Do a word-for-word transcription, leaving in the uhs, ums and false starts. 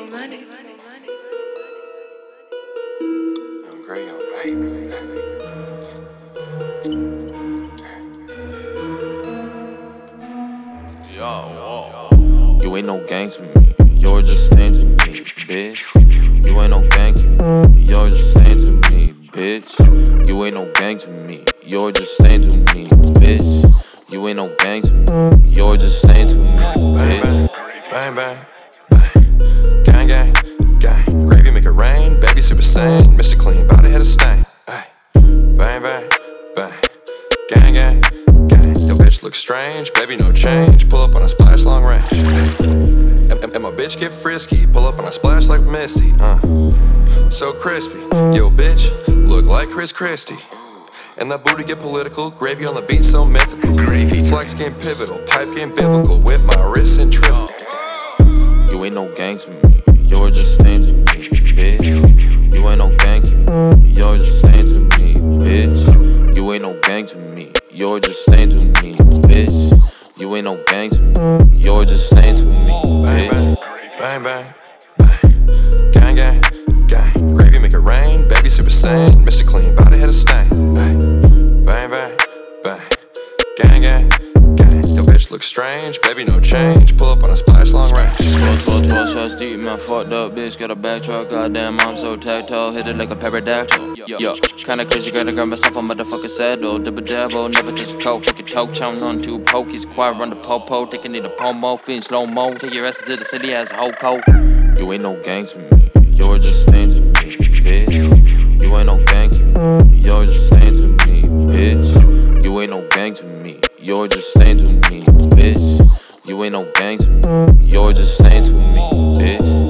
Young Gray, young baby. Yo, you ain't no gang to me. You're just saying to me, bitch. You ain't no gang to me. You're just saying to me, bitch. You ain't no gang to me. You're just saying to me, bitch. You ain't no gang to me. You're just saying to me, bitch. Bang, bang, bang. Gang, gang, gang. Gravy make it rain. Baby super sane. Mister Clean, body had a stain. Ay. Bang, bang, bang. Gang, gang, gang. Your bitch look strange. Baby, no change. Pull up on a splash long range. And, and, and my bitch get frisky. Pull up on a splash like Misty. Uh. So crispy. Yo, bitch, look like Chris Christie. And that booty get political, gravy on the beat so mythical. Flex game pivotal, pipe game biblical, whip my wrist and triple. You ain't no gang to me, you're just saying to me, bitch. You ain't no gang to me, you're just saying to me, bitch. You ain't no gang to me, you're just saying to me, bitch. You ain't no gang to me, you're just saying to me, bitch. Bang, bang, bang. Gang, gang, gang. Gravy make it rain, baby super sane. Mister Clean, body had a stain. Ay. Bang, bang, bang. Gang, gang, gang. Your bitch look strange, baby no change. Pull up on a splash long range. twelve, twelve, twelve shots deep, man, fucked up bitch. Got a backtrack, goddamn, I'm so tactile. Hit it like a pterodactyl. Yo, kinda crazy, gotta grab myself a motherfucking saddle. Dibba dabble, never touch a coat. Fucking choke, chown on two pokies. Quiet, run the po-po. Thinking need a pomo, feeling slow mo. Take your ass to the city as a whole coat. You ain't no gang to me, you're just saying to me, bitch. You ain't no gang to me, you're just saying to me, bitch. You ain't no gang to me, you're just saying to me, bitch. You ain't no gang to me, you're just saying to me, bitch.